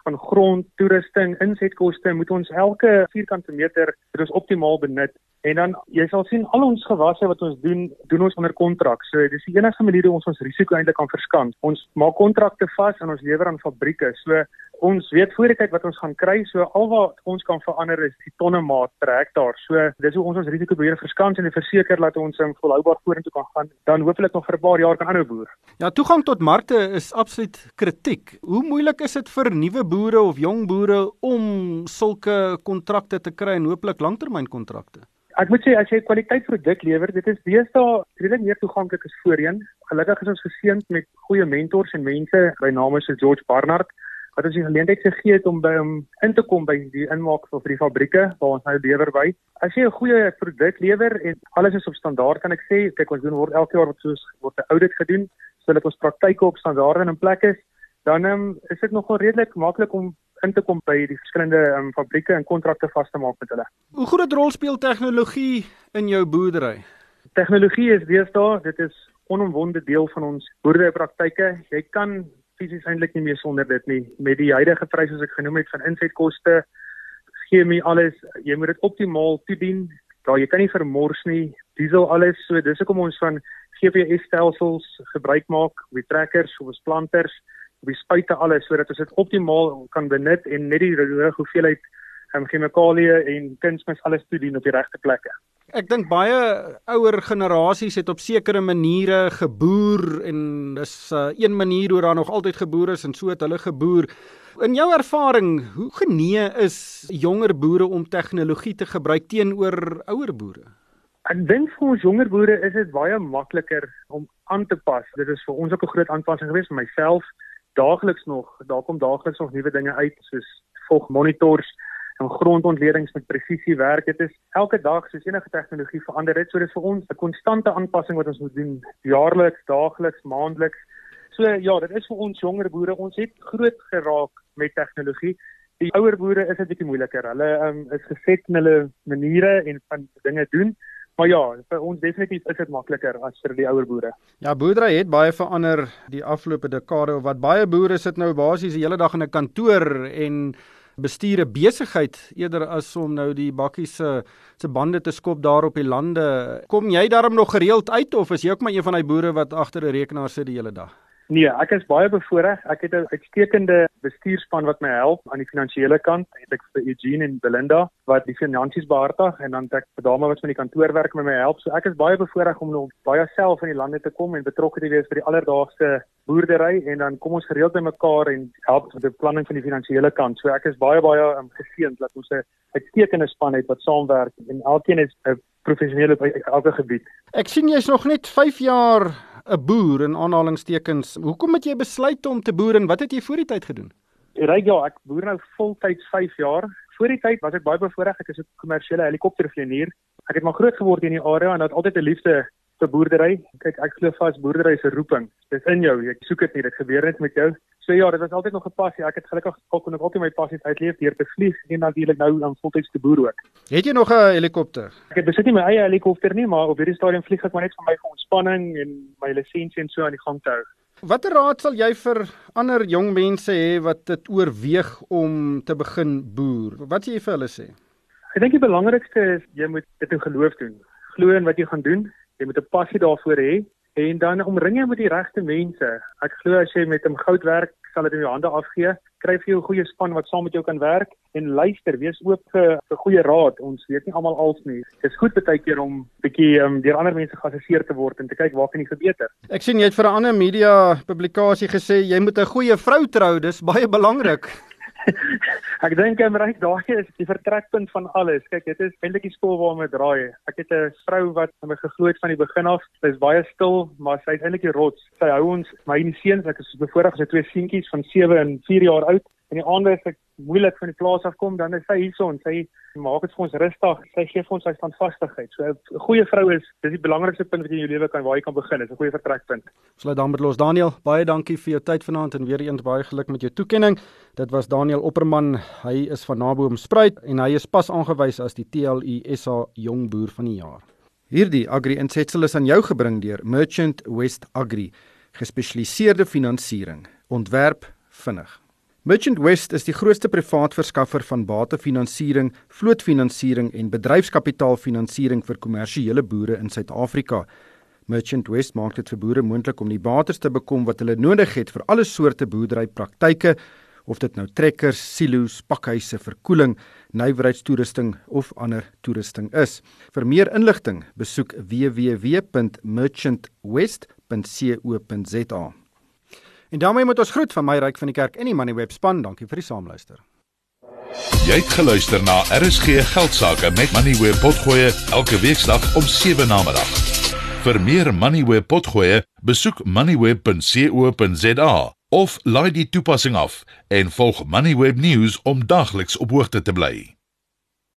van grond, toerusting, insetkoste, moet ons elke vierkante meter optimaal benut. En dan, jy sal sien, al ons gewasse wat ons doen ons onder kontrak. So, dis die enige manier hoe ons risiko eintlik kan verskans. Ons maak kontrakte vas en ons lewer aan fabrieke. So, ons weet voor die tyd wat ons gaan kry. So, al wat ons kan verander is die tonnemaat per hektaar. So, dis hoe ons risiko beheer verskans en verseker dat ons volhoubaar vorentoe kan gaan. Dan hopelik nog vir 'n paar jaar kan aanhou boer. Ja, toegang tot markte is absoluut kritiek. Hoe moeilik is dit vir nuwe boere of jong boere om sulke kontrakte te kry en hopelik langtermynkontrakte? Ek moet sê, as jy kwaliteitproduk lewer, dit is deesdae redelik meer toeganklik as voorheen. Gelukkig is ons geseënd met goeie mentors en mense by name so George Barnard, wat ons die geleentheid gegee het om in te kom by die inmaak vir die fabrieke waar ons nou lewer by. As jy 'n goeie produk lewer en alles is op standaard, kan ek sê, kyk, ons word elke jaar word 'n audit gedoen, sodat ons praktyke op standaarde in plek is, dan is dit nogal redelik maklik om in te kom by die verskillende fabrieke en kontrakte vas te maak met hulle. Hoe groot rol speel tegnologie in jou boerdery? Tegnologie is deesdae, dit is onomwonde deel van ons boerderypraktyke. Jy kan fisies eintlik nie meer sonder dit nie. Met die huidige pryse soos ek genoem het van insetkoste, chemie, alles, jy moet dit optimaal toedien. Daar jy kan nie vermors nie, diesel alles. So dis hoekom ons van GPS-stelsels gebruik maak, op die trekkers, op ons planters, op die spuite alles, sodat ons dit optimaal kan benut en net die hoeveelheid chemikalieë en kunsmis alles toedien op die regte plekke. Ek dink baie ouer generasies het op sekere maniere geboer en dis een manier hoe daar nog altyd geboer is en so het hulle geboer. In jou ervaring, hoe genee is jonger boere om tegnologie te gebruik teenoor ouer boere? Ek dink vir ons jonger boere is dit baie makliker om aan te pas. Dit is vir ons ook 'n groot aanpassing geweest vir myself. Daar kom daagliks nog nuwe dinge uit soos volgmonitors en grondontledings met presisie werk. Dit is elke dag soos enige tegnologie verander dit. So dit is vir ons 'n konstante aanpassing wat ons moet doen, jaarliks, daagliks, maandeliks. So ja, dit is vir ons jonger boere. Ons het groot geraak met tegnologie. Die ouer boere is 'n bietjie moeiliker. Hulle is geset in hulle maniere en van dinge doen. Maar ja, vir ons definitief is dit makliker as vir die ouer boere. Ja, boerdery het baie verander die afgelope dekade. Wat baie boere sit nou basies die hele dag in 'n kantoor en bestuur 'n besigheid eerder as om nou die bakkies se bande te skop daar op die lande. Kom jy daarom nog gereeld uit of is jy ook maar een van die boere wat agter 'n rekenaar sit die hele dag? Nee, ek is baie bevoorreg. Ek het 'n uitstekende bestuurspan wat my help aan die finansiële kant. Ek vir Eugene en Belinda wat die finansies behartig en dan het ek 'n dame wat van die kantoorwerk met my help. So ek is baie bevoorreg om nog baie self in die lande te kom en betrokke te wees by die alledaagse boerdery en dan kom ons gereeld by mekaar en help met die beplanning van die finansiële kant. So ek is baie geseënd dat ons 'n uitstekende span het wat saamwerk en elkeen is 'n professionele op elke gebied. Ek sien jy's nog net 5 jaar 'n boer in aanhalingstekens. Hoekom het jy besluit om te boer en wat het jy voor die tyd gedoen? Ja, ek boer nou voltyds 5 jaar. Voor die tyd was ek baie bevoorreg. Ek is 'n kommersiële helikoptervlieënier. Ek het maar groot geword in die area en het altyd 'n liefde vir boerdery. Kyk, ek glo vas boerdery is 'n roeping. Dit is in jou. Jy soek dit nie, dit gebeur net met jou. So ja, dit was altyd nog 'n passie. Ek het gelukkig kon ek altyd my passies uitleef deur te vlieg en natuurlik nou aan voltyds te boer ook. Het jy nog 'n helikopter? Ek besit nie my eie helikopter nie, maar op hierdie stadium vlieg ek maar net vir my vir ontspanning en my lisensie en so aan die gang te hou. Watter raad sal jy vir ander jong mense hê wat dit oorweeg om te begin boer? Wat sê jy vir hulle sê? Ek dink die belangrikste is jy moet dit in geloof doen. Glo in wat jy gaan doen. Jy moet 'n passie daarvoor hê en dan omring jy met die regte mense. Ek glo as jy met hom goud werk, sal dit in jou hande afgee. Kry vir jou 'n goeie span wat saam met jou kan werk en luister, wees oop vir goeie raad. Ons weet nie almal als nie. Dit is goed baie keer om bietjie deur ander mense geassesseer te word en te kyk waar kan jy verbeter. Ek sien jy het vir 'n ander media publikasie gesê jy moet 'n goeie vrou trou, dis baie belangrik. Ek dink Ryk, daai is die vertrekpunt van alles. Kyk, dit is eintlik die spoor waar ons draai. Ek het 'n vrou wat my geglo het van die begin af. Sy is baie stil, maar sy is eintlik die rots. Sy hou ons, my seuns, ek is bevoorreg, sy het 2 seentjies van 7 en 4 jaar oud. En die aande as ek moeilik van die plaas afkom, dan is sy hierso en sy maak dit vir ons rustig. Sy gee vir ons sy standvastigheid. So 'n goeie vrou is dis die belangrikste punt wat jy in jou lewe kan waar jy kan begin. Dis 'n goeie vertrekpunt. Sluit dan met los. Daniel, baie dankie vir jou tyd vanaand en weer eens baie geluk met jou toekenning. Dit was Daniel Opperman. Hy is van Naboom Spruit en hy is pas aangewys as die TLU SA Jong Boer van die Jaar. Hierdie Agri-insetsel is aan jou gebring deur Merchant West Agri, gespesialiseerde finansiering. Ontwerp vinnig. Merchant West is die grootste privaat verskaffer van batefinansiering, vlootfinansiering en bedryfskapitaalfinansiering vir kommersiële boere in Suid-Afrika. Merchant West maak dit vir boere moontlik om die bates te bekom wat hulle nodig het vir alle soorte boerderypraktyke, of dit nou trekkers, silo's, pakhuise, verkoeling, nywerheidstoerusting of ander toerusting is. Vir meer inligting, besoek www.merchantwest.co.za. En daarmee moet ons groet van my Ryk van die Kerk en die Moneyweb span. Dankie vir die saamluister. Jy het geluister na RSG Geldsaake met Moneyweb Potgoe elke weeksdag om 7 namiddag. Vir meer Moneyweb Potgoe, besoek moneyweb.co.za of laai die toepassing af en volg Moneyweb News om dagliks op hoogte te bly.